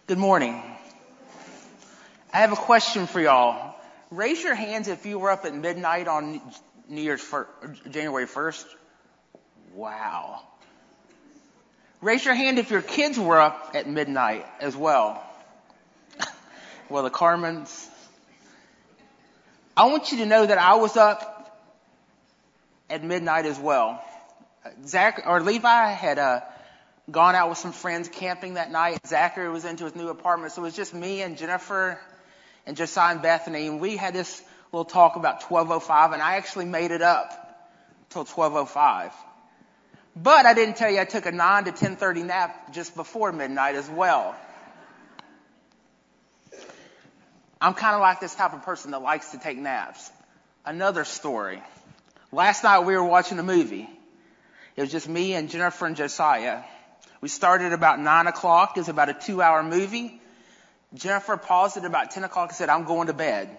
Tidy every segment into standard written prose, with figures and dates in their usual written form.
Good morning. I have a question for y'all. Raise your hands if you were up at midnight on January 1st. Wow. Raise your hand if your kids were up at midnight as well. Well, the Carmens. I want you to know that I was up at midnight as well. Levi had gone out with some friends camping that night. Zachary was into his new apartment, so it was just me and Jennifer and Josiah and Bethany, and we had this little talk about 12:05, and I actually made it up till 12:05. But I didn't tell you I took a 9 to 10:30 nap just before midnight as well. I'm kind of like this type of person that likes to take naps. Another story. Last night we were watching a movie. It was just me and Jennifer and Josiah. We started about 9 o'clock. It was about a 2-hour movie. Jennifer paused at about 10 o'clock and said, "I'm going to bed."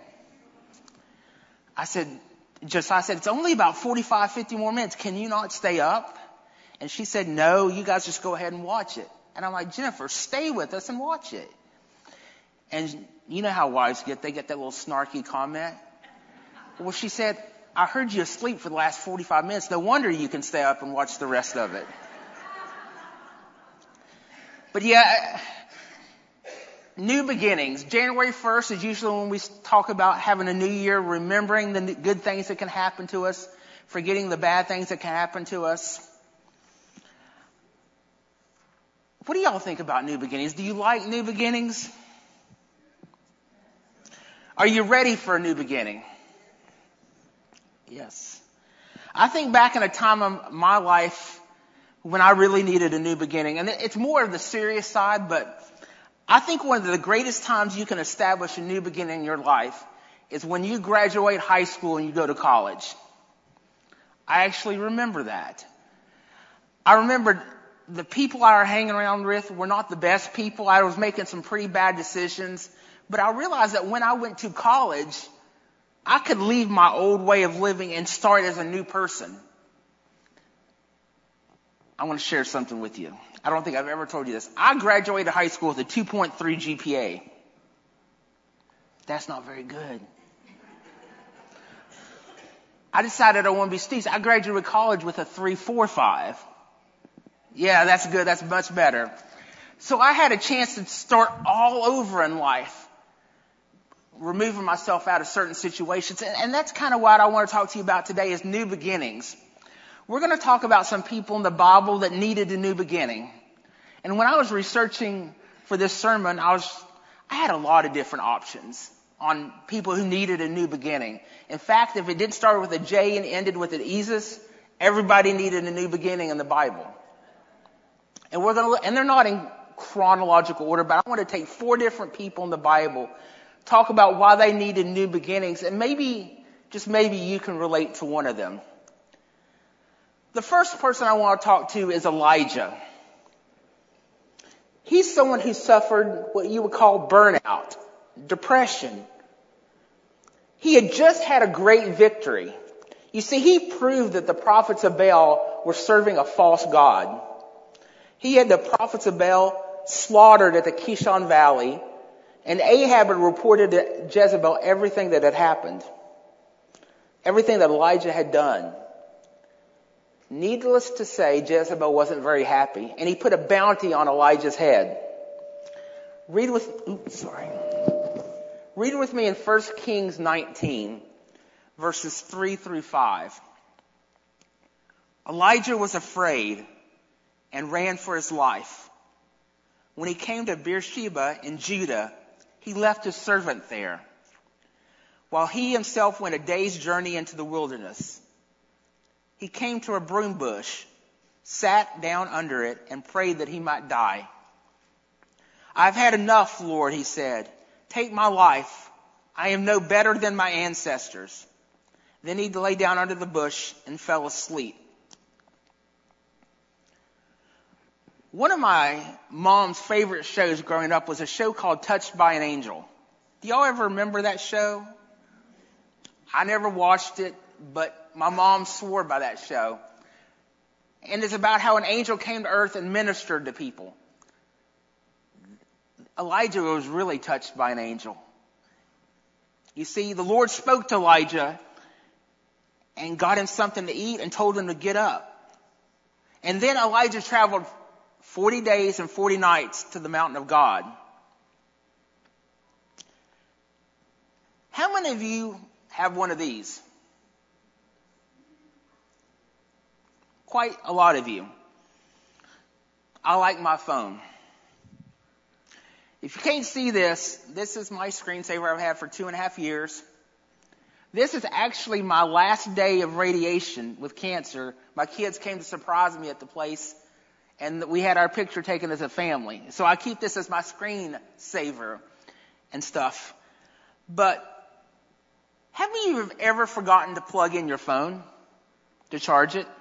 Josiah said, "It's only about 45, 50 more minutes. Can you not stay up?" And she said, "No, you guys just go ahead and watch it." And I'm like, "Jennifer, stay with us and watch it." And you know how wives get. They get that little snarky comment. Well, she said, "I heard you asleep for the last 45 minutes. No wonder you can stay up and watch the rest of it." But yeah, new beginnings. January 1st is usually when we talk about having a new year, remembering the good things that can happen to us, forgetting the bad things that can happen to us. What do y'all think about new beginnings? Do you like new beginnings? Are you ready for a new beginning? Yes. I think back in a time of my life when I really needed a new beginning, and it's more of the serious side, but I think one of the greatest times you can establish a new beginning in your life is when you graduate high school and you go to college. I actually remember that. I remember the people I were hanging around with were not the best people. I was making some pretty bad decisions, but I realized that when I went to college, I could leave my old way of living and start as a new person. I want to share something with you. I don't think I've ever told you this. I graduated high school with a 2.3 GPA. That's not very good. I decided I want to be Steve. I graduated college with a 3.45. Yeah, that's good. That's much better. So I had a chance to start all over in life, removing myself out of certain situations. And that's kind of what I want to talk to you about today is new beginnings. We're going to talk about some people in the Bible that needed a new beginning. And when I was researching for this sermon, I had a lot of different options on people who needed a new beginning. In fact, if it didn't start with a J and ended with an Jesus, everybody needed a new beginning in the Bible. And they're not in chronological order, but I want to take 4 different people in the Bible, talk about why they needed new beginnings, and maybe, just maybe you can relate to one of them. The first person I want to talk to is Elijah. He's someone who suffered what you would call burnout, depression. He had just had a great victory. You see, he proved that the prophets of Baal were serving a false god. He had the prophets of Baal slaughtered at the Kishon Valley, and Ahab had reported to Jezebel everything that had happened, everything that Elijah had done. Needless to say, Jezebel wasn't very happy, and he put a bounty on Elijah's head. Read with me in 1 Kings 19, verses 3 through 5. Elijah was afraid and ran for his life. When he came to Beersheba in Judah, he left his servant there, while he himself went a day's journey into the wilderness. He came to a broom bush, sat down under it, and prayed that he might die. "I've had enough, Lord," he said. "Take my life. I am no better than my ancestors." Then he lay down under the bush and fell asleep. One of my mom's favorite shows growing up was a show called Touched by an Angel. Do y'all ever remember that show? I never watched it, but my mom swore by that show. And it's about how an angel came to earth and ministered to people. Elijah was really touched by an angel. You see, the Lord spoke to Elijah and got him something to eat and told him to get up. And then Elijah traveled 40 days and 40 nights to the mountain of God. How many of you have one of these? Quite a lot of you. I like my phone. If you can't see this, this is my screensaver I've had for 2.5 years. This is actually my last day of radiation with cancer. My kids came to surprise me at the place, and we had our picture taken as a family. So I keep this as my screensaver and stuff. But have you ever forgotten to plug in your phone to charge it?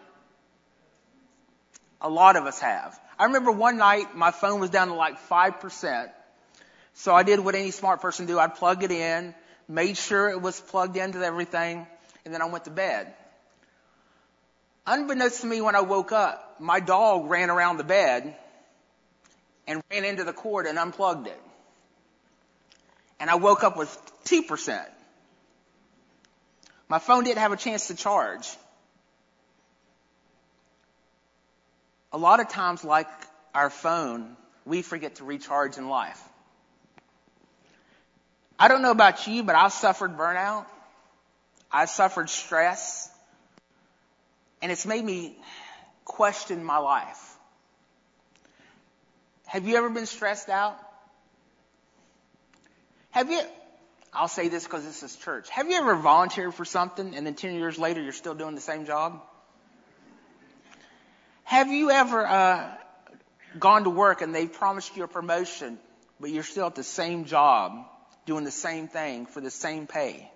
A lot of us have. I remember one night my phone was down to like 5%. So I did what any smart person do. I'd plug it in, made sure it was plugged into everything, and then I went to bed. Unbeknownst to me, when I woke up, my dog ran around the bed and ran into the cord and unplugged it. And I woke up with 2%. My phone didn't have a chance to charge. A lot of times, like our phone, we forget to recharge in life. I don't know about you, but I've suffered burnout. I've suffered stress. And it's made me question my life. Have you ever been stressed out? I'll say this because this is church. Have you ever volunteered for something and then 10 years later you're still doing the same job? Have you ever gone to work and they promised you a promotion, but you're still at the same job, doing the same thing for the same pay?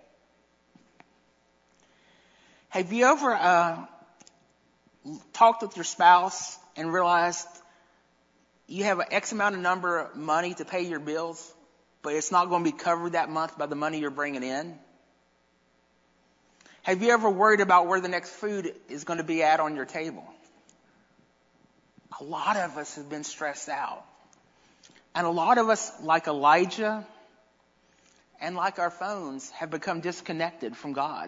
Have you ever talked with your spouse and realized you have an X amount of number of money to pay your bills, but it's not going to be covered that month by the money you're bringing in? Have you ever worried about where the next food is going to be at on your table? A lot of us have been stressed out. And a lot of us, like Elijah and like our phones, have become disconnected from God.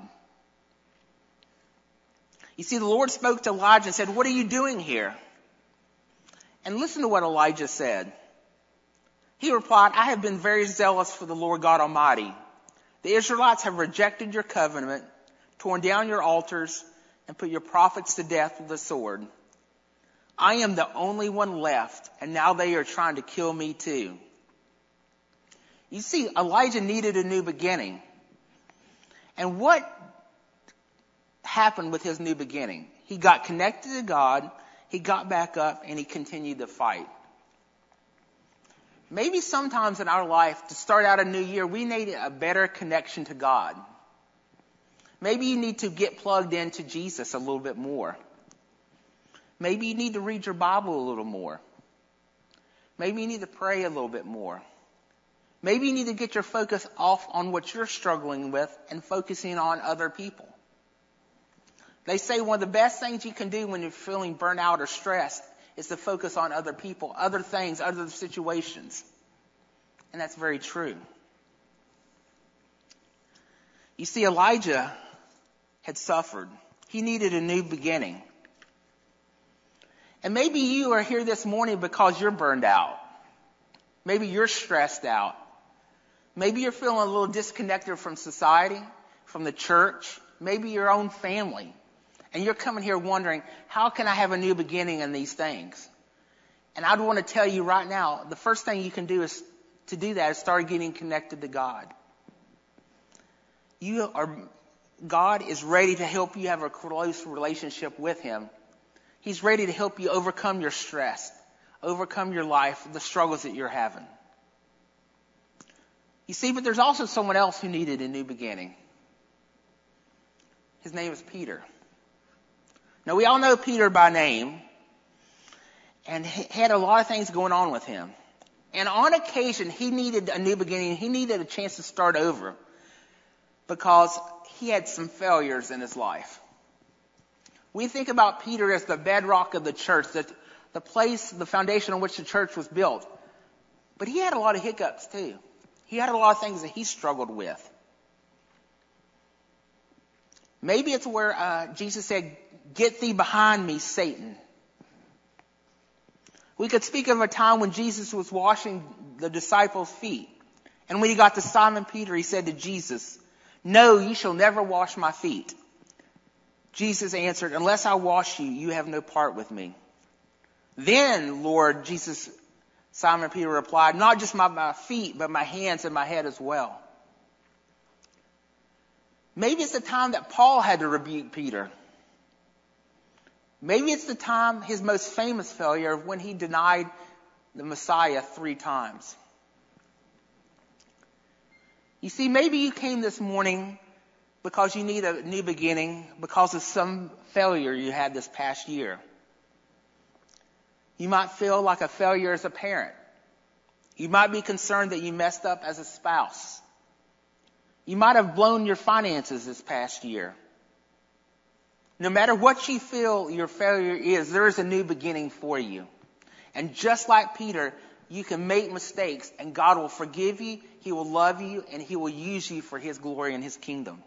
You see, the Lord spoke to Elijah and said, "What are you doing here?" And listen to what Elijah said. He replied, "I have been very zealous for the Lord God Almighty. The Israelites have rejected your covenant, torn down your altars, and put your prophets to death with the sword. I am the only one left, and now they are trying to kill me too." You see, Elijah needed a new beginning. And what happened with his new beginning? He got connected to God, he got back up, and he continued to fight. Maybe sometimes in our life, to start out a new year, we need a better connection to God. Maybe you need to get plugged into Jesus a little bit more. Maybe you need to read your Bible a little more. Maybe you need to pray a little bit more. Maybe you need to get your focus off on what you're struggling with and focusing on other people. They say one of the best things you can do when you're feeling burnt out or stressed is to focus on other people, other things, other situations. And that's very true. You see, Elijah had suffered. He needed a new beginning. And maybe you are here this morning because you're burned out. Maybe you're stressed out. Maybe you're feeling a little disconnected from society, from the church, maybe your own family. And you're coming here wondering, how can I have a new beginning in these things? And I'd want to tell you right now, the first thing you can do is to do that is start getting connected to God. God is ready to help you have a close relationship with Him. He's ready to help you overcome your stress, overcome your life, the struggles that you're having. You see, but there's also someone else who needed a new beginning. His name is Peter. Now, we all know Peter by name, and he had a lot of things going on with him. And on occasion, he needed a new beginning. He needed a chance to start over because he had some failures in his life. We think about Peter as the bedrock of the church, that the place, the foundation on which the church was built. But he had a lot of hiccups too. He had a lot of things that he struggled with. Maybe it's where Jesus said, "Get thee behind me, Satan." We could speak of a time when Jesus was washing the disciples' feet. And when he got to Simon Peter, he said to Jesus, "No, you shall never wash my feet." Jesus answered, "Unless I wash you, you have no part with me." "Then, Lord," Simon Peter replied, "not just my feet, but my hands and my head as well." Maybe it's the time that Paul had to rebuke Peter. Maybe it's the time, his most famous failure, of when he denied the Messiah 3 times. You see, maybe you came this morning because you need a new beginning because of some failure you had this past year. You might feel like a failure as a parent. You might be concerned that you messed up as a spouse. You might have blown your finances this past year. No matter what you feel your failure is, there is a new beginning for you. And just like Peter, you can make mistakes and God will forgive you, He will love you, and He will use you for His glory and His kingdom.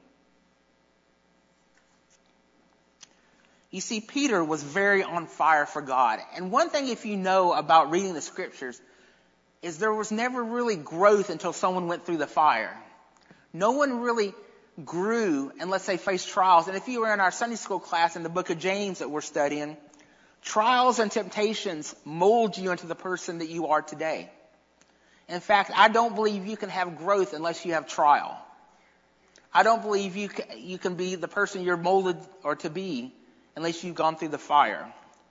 You see, Peter was very on fire for God. And one thing, if you know about reading the scriptures, is there was never really growth until someone went through the fire. No one really grew unless they faced trials. And if you were in our Sunday school class in the book of James that we're studying, trials and temptations mold you into the person that you are today. In fact, I don't believe you can have growth unless you have trial. I don't believe you can be the person you're molded or to be unless you've gone through the fire.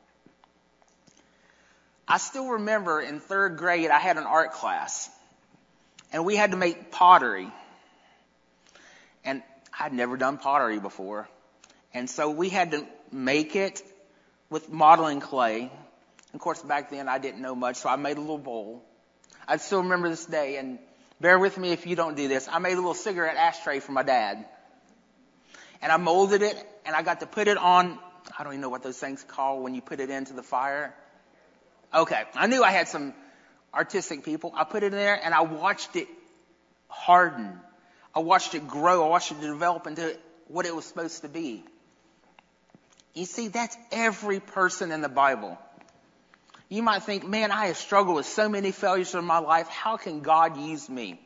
I still remember in 3rd grade, I had an art class, and we had to make pottery. And I'd never done pottery before. And so we had to make it with modeling clay. Of course, back then I didn't know much, so I made a little bowl. I still remember this day, and bear with me if you don't do this. I made a little cigarette ashtray for my dad. And I molded it, and I got to put it on, I don't even know what those things call when you put it into the fire. Okay, I knew I had some artistic people. I put it in there, and I watched it harden. I watched it grow. I watched it develop into what it was supposed to be. You see, that's every person in the Bible. You might think, man, I have struggled with so many failures in my life. How can God use me?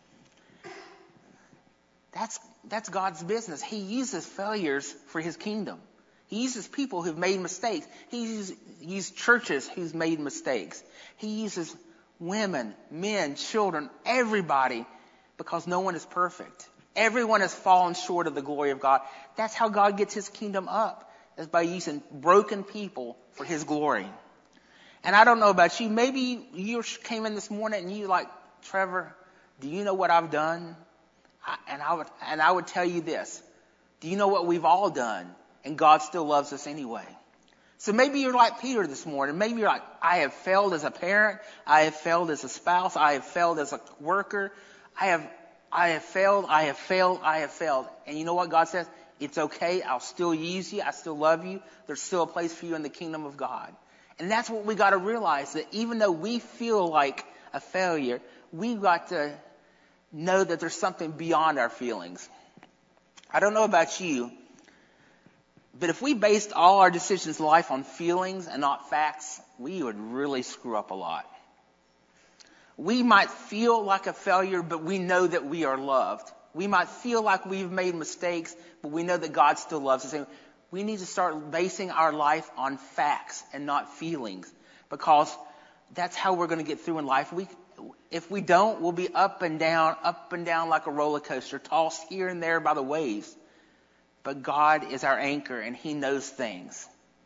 That's God's business. He uses failures for His kingdom. He uses people who've made mistakes. He uses churches who've made mistakes. He uses women, men, children, everybody, because no one is perfect. Everyone has fallen short of the glory of God. That's how God gets His kingdom up, is by using broken people for His glory. And I don't know about you. Maybe you came in this morning and you like, "Trevor, do you know what I've done?" And I would tell you this. Do you know what we've all done? And God still loves us anyway. So maybe you're like Peter this morning. Maybe you're like, "I have failed as a parent. I have failed as a spouse. I have failed as a worker. I have failed. And you know what God says? It's okay. I'll still use you. I still love you. There's still a place for you in the kingdom of God. And that's what we got to realize, that even though we feel like a failure, we've got to know that there's something beyond our feelings. I don't know about you, but if we based all our decisions in life on feelings and not facts, we would really screw up a lot. We might feel like a failure, but we know that we are loved. We might feel like we've made mistakes, but we know that God still loves us. And we need to start basing our life on facts and not feelings, because that's how we're going to get through in life. If we don't, we'll be up and down like a roller coaster, tossed here and there by the waves. But God is our anchor, and He knows things.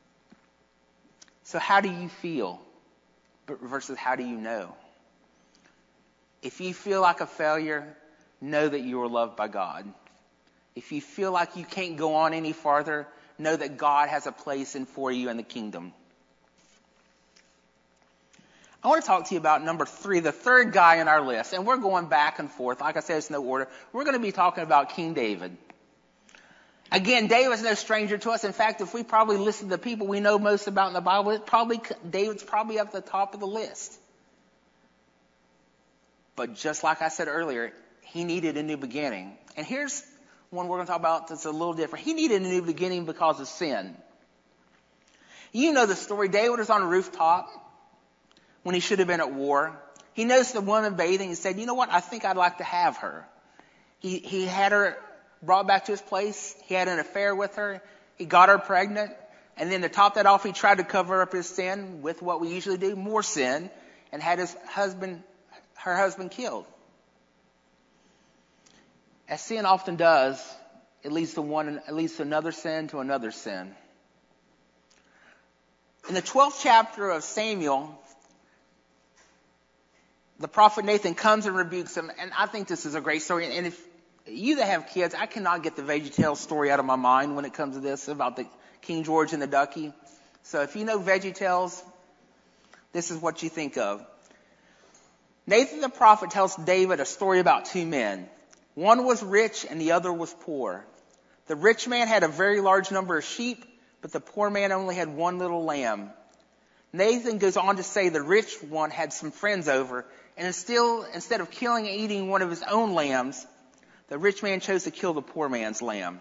So how do you feel versus how do you know? If you feel like a failure, know that you are loved by God. If you feel like you can't go on any farther, know that God has a place for you in the kingdom. I want to talk to you about number 3, the third guy in our list. And we're going back and forth. Like I said, it's no order. We're going to be talking about King David. Again, David's no stranger to us. In fact, if we probably listen to the people we know most about in the Bible, David's probably up at the top of the list. But just like I said earlier, he needed a new beginning. And here's one we're going to talk about that's a little different. He needed a new beginning because of sin. You know the story. David was on a rooftop when he should have been at war. He noticed the woman bathing and said, you know what? I think I'd like to have her. He had her brought back to his place. He had an affair with her. He got her pregnant. And then to top that off, he tried to cover up his sin with what we usually do, more sin, and had her husband killed. As sin often does, it leads to another sin to another sin. In the 12th chapter of Samuel, the prophet Nathan comes and rebukes him, and I think this is a great story. And if you that have kids, I cannot get the VeggieTales story out of my mind when it comes to this, about the King George and the Ducky. So if you know VeggieTales, this is what you think of. Nathan the prophet tells David a story about two men. One was rich and the other was poor. The rich man had a very large number of sheep, but the poor man only had one little lamb. Nathan goes on to say the rich one had some friends over, and instead of killing and eating one of his own lambs, the rich man chose to kill the poor man's lamb.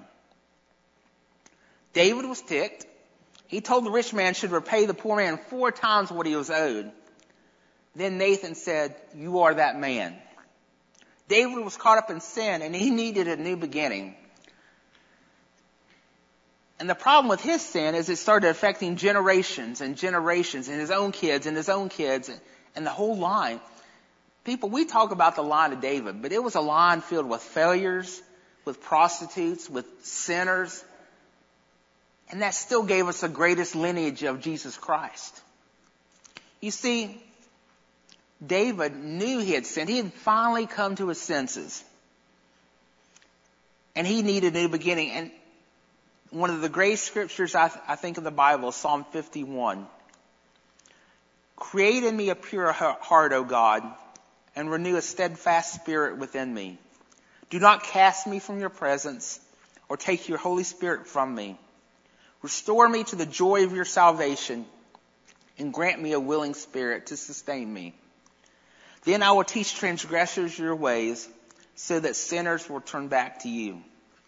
David was ticked. He told the rich man should repay the poor man 4 times what he was owed. Then Nathan said, you are that man. David was caught up in sin, and he needed a new beginning. And the problem with his sin is it started affecting generations and generations, and his own kids and his own kids, and the whole line. People, we talk about the line of David, but it was a line filled with failures, with prostitutes, with sinners. And that still gave us the greatest lineage of Jesus Christ. You see, David knew he had sinned. He had finally come to his senses. And he needed a new beginning. And one of the great scriptures I think of the Bible is Psalm 51. Create in me a pure heart, O God, and renew a steadfast spirit within me. Do not cast me from your presence or take your Holy Spirit from me. Restore me to the joy of your salvation and grant me a willing spirit to sustain me. Then I will teach transgressors your ways so that sinners will turn back to you.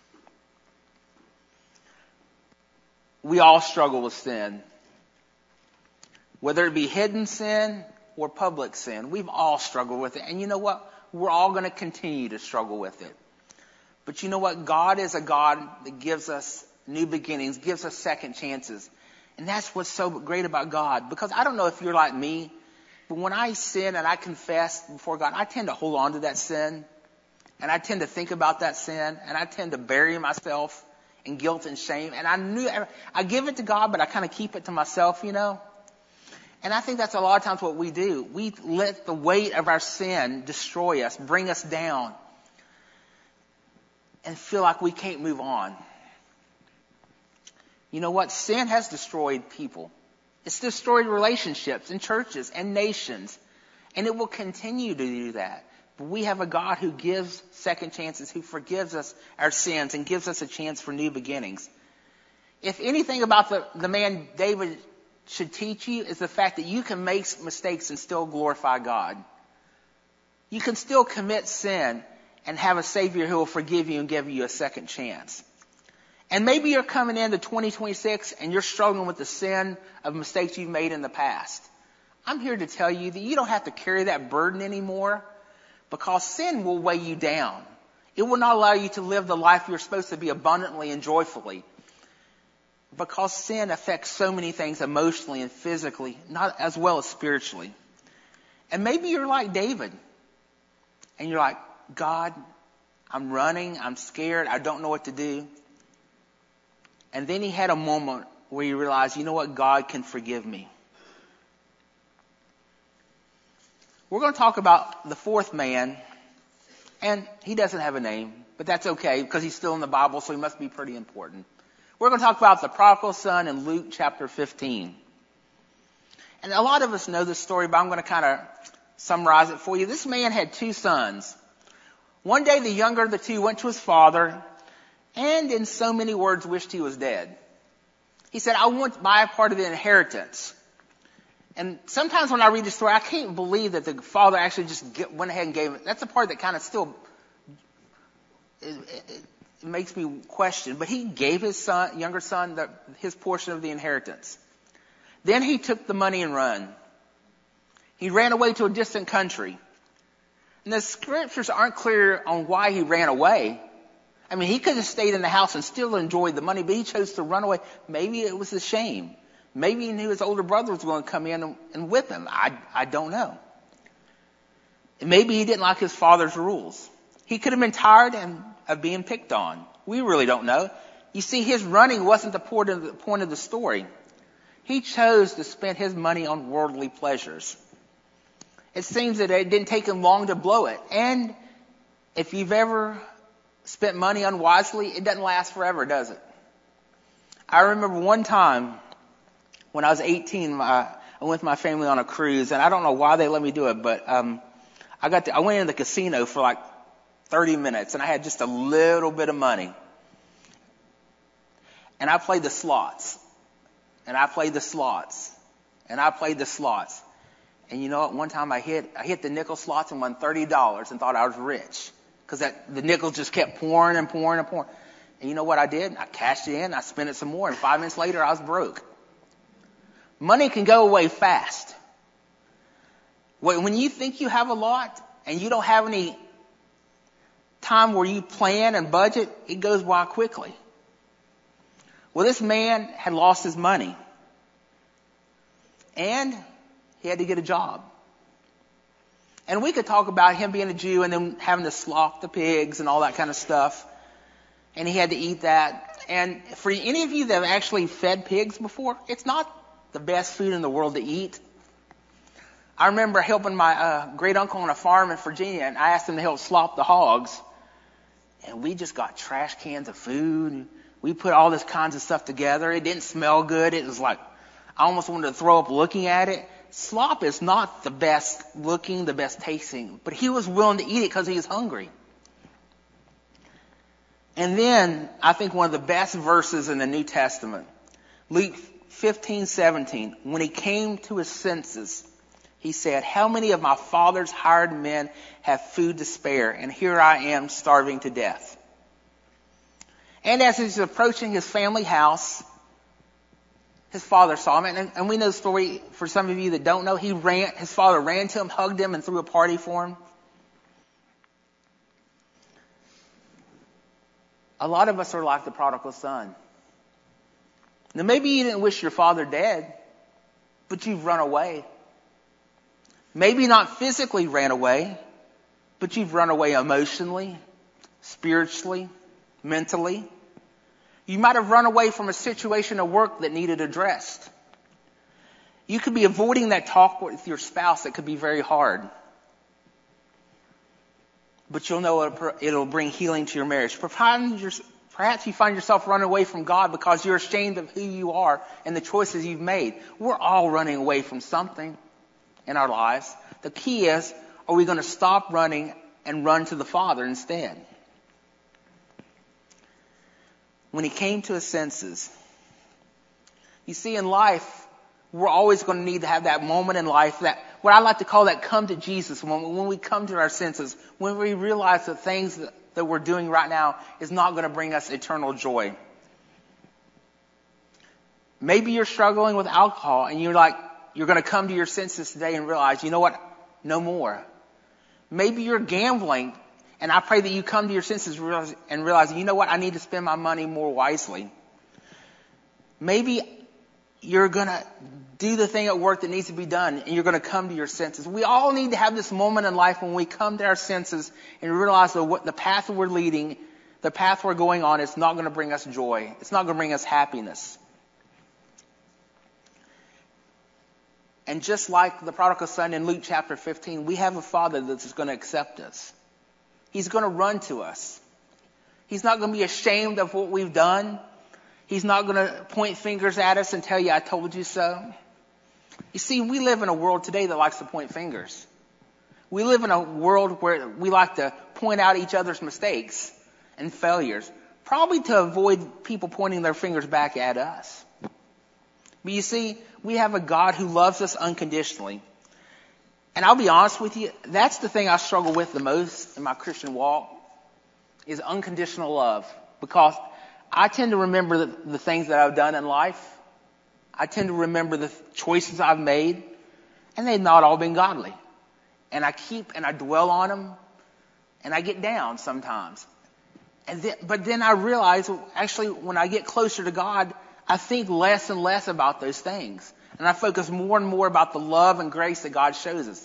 We all struggle with sin. Whether it be hidden sin or public sin, we've all struggled with it. And you know what? We're all going to continue to struggle with it. But you know what? God is a God that gives us new beginnings, gives us second chances. And that's what's so great about God. Because I don't know if you're like me, but when I sin and I confess before God, I tend to hold on to that sin. And I tend to think about that sin. And I tend to bury myself in guilt and shame. And I give it to God, but I kind of keep it to myself, you know. And I think that's a lot of times what we do. We let the weight of our sin destroy us, bring us down, and feel like we can't move on. You know what? Sin has destroyed people. It's destroyed relationships and churches and nations. And it will continue to do that. But we have a God who gives second chances, who forgives us our sins and gives us a chance for new beginnings. If anything about the man David should teach you is the fact that you can make mistakes and still glorify God. You can still commit sin and have a Savior who will forgive you and give you a second chance. And maybe you're coming into 2026 and you're struggling with the sin of mistakes you've made in the past. I'm here to tell you that you don't have to carry that burden anymore, because sin will weigh you down. It will not allow you to live the life you're supposed to be abundantly and joyfully. Because sin affects so many things emotionally and physically, not as well as spiritually. And maybe you're like David. And you're like, God, I'm running, I'm scared, I don't know what to do. And then he had a moment where he realized, you know what, God can forgive me. We're going to talk about the fourth man, and he doesn't have a name, but that's okay because he's still in the Bible, so he must be pretty important. We're going to talk about the prodigal son in Luke chapter 15. And a lot of us know this story, but I'm going to kind of summarize it for you. This man had 2 sons. One day the younger of the 2 went to his father and in so many words wished he was dead. He said, I want my part of the inheritance. And sometimes when I read the story, I can't believe that the father actually just went ahead and gave it. That's the part that kind of still it makes me question. But he gave his younger son, his portion of the inheritance. Then he took the money and ran. He ran away to a distant country. And the scriptures aren't clear on why he ran away. I mean, he could have stayed in the house and still enjoyed the money, but he chose to run away. Maybe it was a shame. Maybe he knew his older brother was going to come in and with him. I don't know. And maybe he didn't like his father's rules. He could have been tired of being picked on. We really don't know. You see, his running wasn't the point of the story. He chose to spend his money on worldly pleasures. It seems that it didn't take him long to blow it. And if you've ever spent money unwisely, it doesn't last forever, does it? I remember one time when I was 18, I went with my family on a cruise, and I don't know why they let me do it, but I went in the casino for like 30 minutes, and I had just a little bit of money. And I played the slots. And I played the slots. And I played the slots. And you know what? One time I hit the nickel slots and won $30 and thought I was rich. Because the nickels just kept pouring and pouring and pouring. And you know what I did? I cashed it in, I spent it some more, and 5 minutes later I was broke. Money can go away fast. When you think you have a lot and you don't have any time where you plan and budget, it goes by quickly. Well, this man had lost his money. And he had to get a job. And we could talk about him being a Jew and then having to slaughter the pigs and all that kind of stuff. And he had to eat that. And for any of you that have actually fed pigs before, it's not the best food in the world to eat. I remember helping my great uncle on a farm in Virginia, and I asked him to help slop the hogs. And we just got trash cans of food. We put all this kinds of stuff together. It didn't smell good. It was like, I almost wanted to throw up looking at it. Slop is not the best looking, the best tasting, but he was willing to eat it because he was hungry. And then I think one of the best verses in the New Testament, Luke 15:17, when he came to his senses, he said, "How many of my father's hired men have food to spare, and here I am starving to death?" And as he's approaching his family house, his father saw him, and we know the story. For some of you that don't know, his father ran to him, hugged him, and threw a party for him. A lot of us are like the prodigal son. Now, maybe you didn't wish your father dead, but you've run away. Maybe not physically ran away, but you've run away emotionally, spiritually, mentally. You might have run away from a situation at work that needed addressed. You could be avoiding that talk with your spouse that could be very hard. But you'll know it'll bring healing to your marriage. Perhaps you find yourself running away from God because you're ashamed of who you are and the choices you've made. We're all running away from something in our lives. The key is, are we going to stop running and run to the Father instead? When he came to his senses. You see, in life, we're always going to need to have that moment in life, that what I like to call that come to Jesus, when we come to our senses, when we realize the things that we're doing right now is not going to bring us eternal joy. Maybe you're struggling with alcohol and you're going to come to your senses today and realize, you know what? No more. Maybe you're gambling. And I pray that you come to your senses and realize, you know what, I need to spend my money more wisely. Maybe you're going to do the thing at work that needs to be done, and you're going to come to your senses. We all need to have this moment in life when we come to our senses and realize that the path we're leading, the path we're going on, is not going to bring us joy. It's not going to bring us happiness. And just like the prodigal son in Luke chapter 15, we have a Father that's going to accept us. He's going to run to us. He's not going to be ashamed of what we've done. He's not going to point fingers at us and tell you, I told you so. You see, we live in a world today that likes to point fingers. We live in a world where we like to point out each other's mistakes and failures, probably to avoid people pointing their fingers back at us. But you see, we have a God who loves us unconditionally. And I'll be honest with you, that's the thing I struggle with the most in my Christian walk, is unconditional love. Because I tend to remember the things that I've done in life. I tend to remember the choices I've made, and they've not all been godly. And I dwell on them, and I get down sometimes. But then I realize, actually, when I get closer to God, I think less and less about those things. And I focus more and more about the love and grace that God shows us.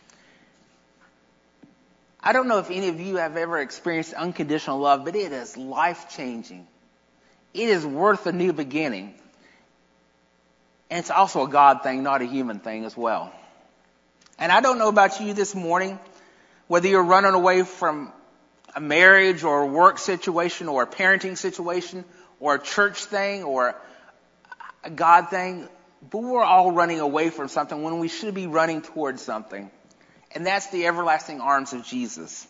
I don't know if any of you have ever experienced unconditional love, but it is life-changing. It is worth a new beginning. And it's also a God thing, not a human thing as well. And I don't know about you this morning, whether you're running away from a marriage or a work situation or a parenting situation or a church thing or a God thing, but we're all running away from something when we should be running towards something. And that's the everlasting arms of Jesus.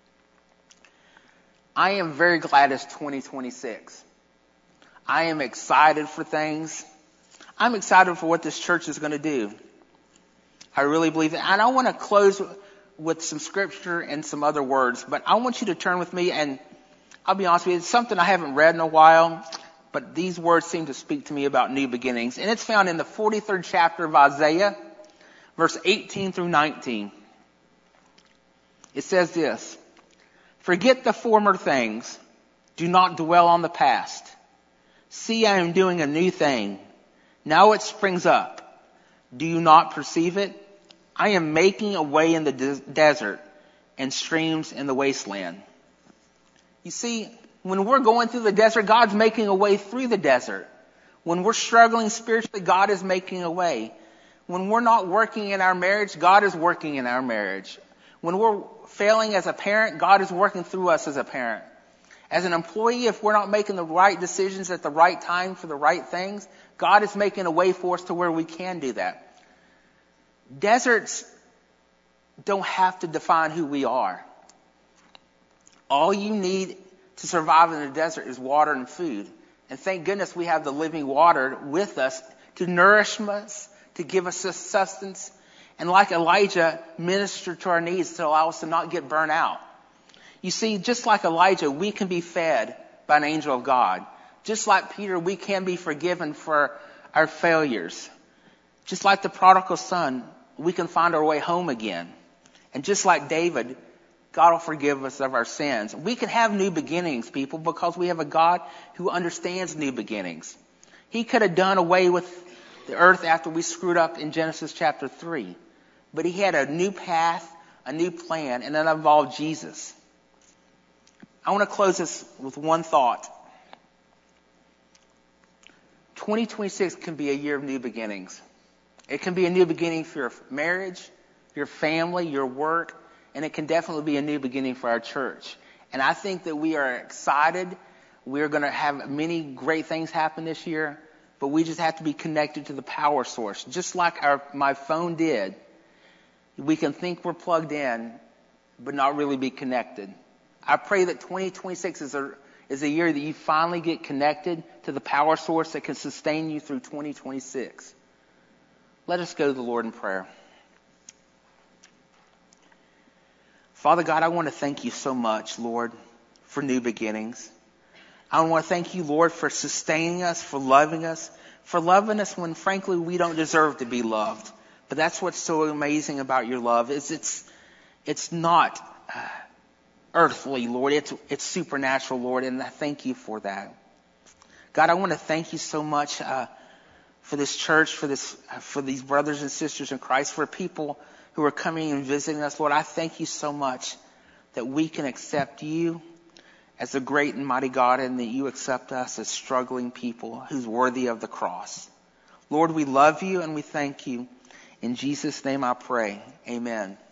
I am very glad it's 2026. I am excited for things. I'm excited for what this church is going to do. I really believe it. And I want to close with some scripture and some other words, but I want you to turn with me, and I'll be honest with you, it's something I haven't read in a while, but these words seem to speak to me about new beginnings. And it's found in the 43rd chapter of Isaiah, verse 18 through 19. It says this: "Forget the former things. Do not dwell on the past. See, I am doing a new thing. Now it springs up. Do you not perceive it? I am making a way in the desert and streams in the wasteland." You see, when we're going through the desert, God's making a way through the desert. When we're struggling spiritually, God is making a way. When we're not working in our marriage, God is working in our marriage. When we're failing as a parent, God is working through us as a parent. As an employee, if we're not making the right decisions at the right time for the right things, God is making a way for us to where we can do that. Deserts don't have to define who we are. All you need to survive in the desert is water and food. And thank goodness we have the living water with us to nourish us, to give us sustenance, and like Elijah, minister to our needs to allow us to not get burnt out. You see, just like Elijah, we can be fed by an angel of God. Just like Peter, we can be forgiven for our failures. Just like the prodigal son, we can find our way home again. And just like David, God will forgive us of our sins. We can have new beginnings, people, because we have a God who understands new beginnings. He could have done away with the earth after we screwed up in Genesis chapter 3. But he had a new path, a new plan, and that involved Jesus. I want to close this with one thought. 2026 can be a year of new beginnings. It can be a new beginning for your marriage, your family, your work, and it can definitely be a new beginning for our church. And I think that we are excited. We're going to have many great things happen this year, but we just have to be connected to the power source. Just like my phone did, we can think we're plugged in, but not really be connected. I pray that 2026 is a year that you finally get connected to the power source that can sustain you through 2026. Let us go to the Lord in prayer. Father God, I want to thank you so much, Lord, for new beginnings. I want to thank you, Lord, for sustaining us, for loving us when, frankly, we don't deserve to be loved. But that's what's so amazing about your love, is it's not earthly, Lord. It's supernatural, Lord, and I thank you for that. God, I want to thank you so much for this church, for these brothers and sisters in Christ, for people who are coming and visiting us. Lord, I thank you so much that we can accept you as a great and mighty God, and that you accept us as struggling people who's worthy of the cross. Lord, we love you and we thank you. In Jesus' name I pray. Amen.